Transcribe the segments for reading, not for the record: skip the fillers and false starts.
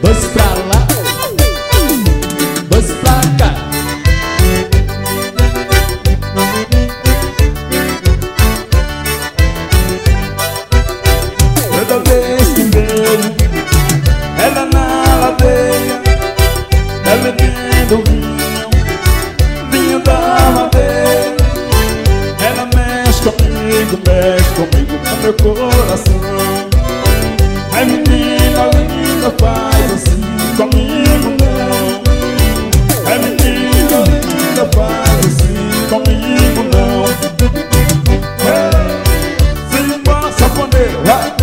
Dois pra lá, dois pra cá. Toda vez que vejo ela na ladeira, ela bebendo vinho da madeira. Ela mexe comigo com meu coração. Ai menina linda, faz assim comigo não. Ai menina linda, faz assim comigo não. Simbora, sanfoneiro, vai!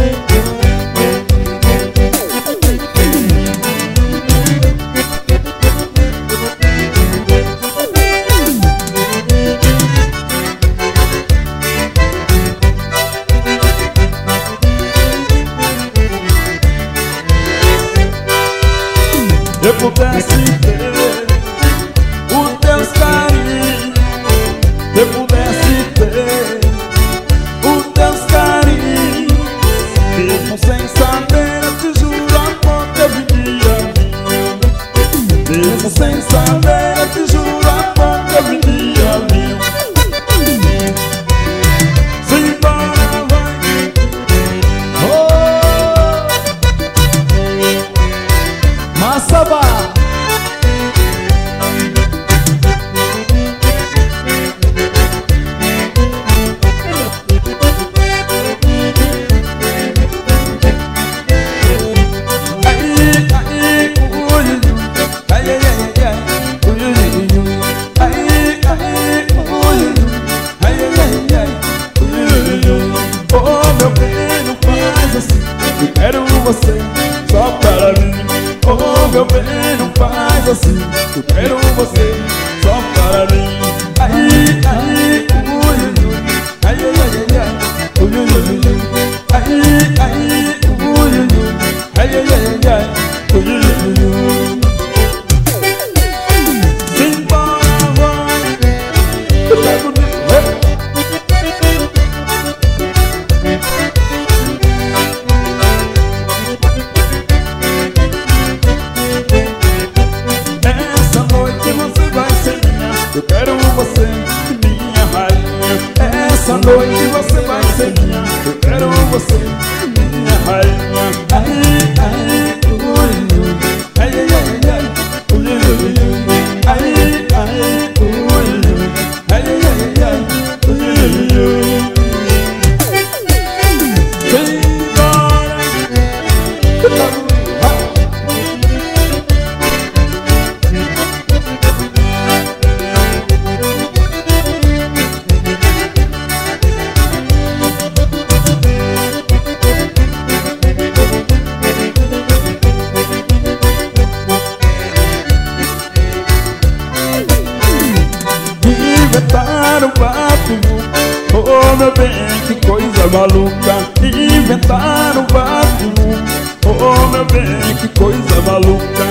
Eu pudesse ter os teus carinhos, eu pudesse ter os teus carinhos, mesmo sem saber, eu te juro, amor, que eu vivia vinho. Mesmo sem saber, eu te juro, amor, que eu vivia vinho. Simbora, vai! Oh! Massaba! Quero você só para mim. Oh meu bem, não faz assim. Eu quero você só para mim. Ai, ai, ui, ui. Ai, ai, ai, ai. Ui, ui, ui. Ai, ai, ui, ui. Ai, ai, ai, ai. Ui, ui, ui. Simbora, vai. Eu pego de eu quero você, minha rainha. Essa noite você vai ser minha. Eu quero você, minha rainha. Ai, ai, ui, ui. Ai, ai, ai, ai. Ui, ui, ui. Ai, ai, ui, ui. Ai, ai, ai, ai. Ui, ui. Inventaram papo, oh meu bem, que coisa maluca. Inventaram papo, oh meu bem, que coisa maluca.